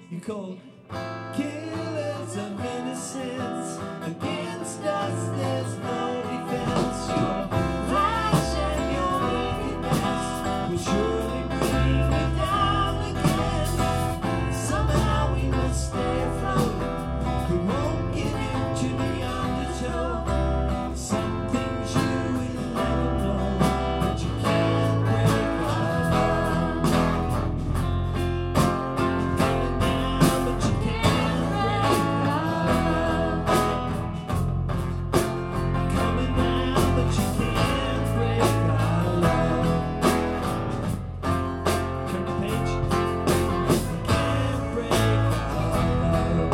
You call killers of innocence. Against us there's no defense. Your rash and your wickedness will surely bring you down again. Somehow we must stay afloat. We won't give in to the undertow. Some things you will never know, but you can't break our love. Coming down, but you can't break our love. Coming down, but you can't break our love. Turn the page. Can't break our love.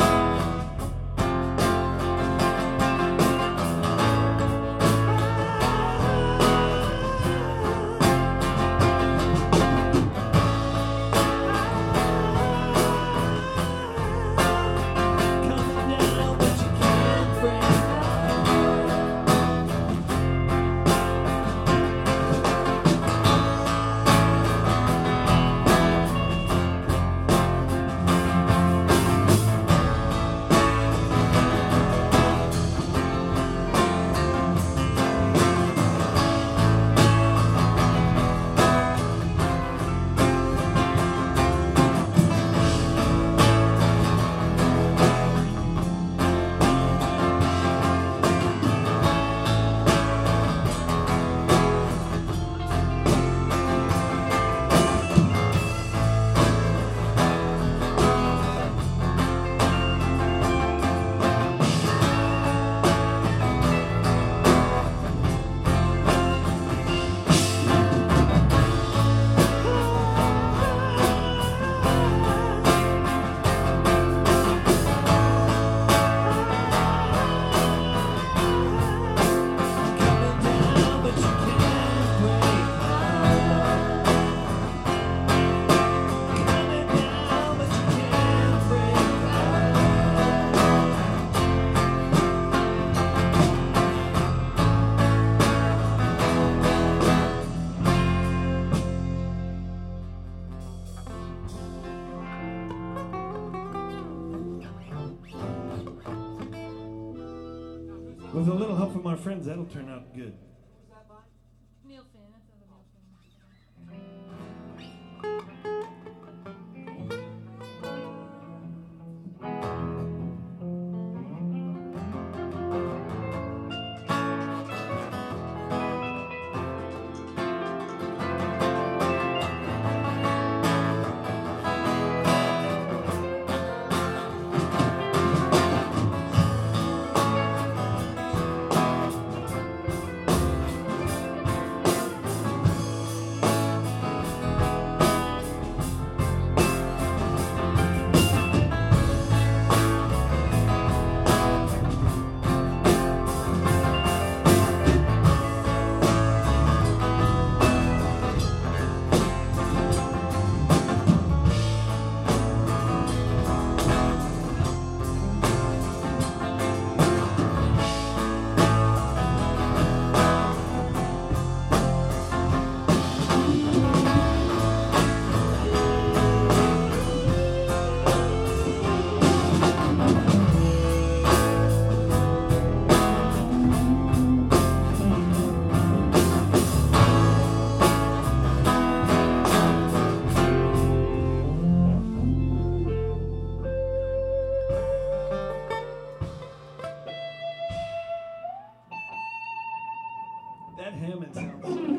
Coming down, but you can't break our love. With a little help from our friends, that'll turn out good. Neil Finn. That's another Neil Finn. That Hammond sounds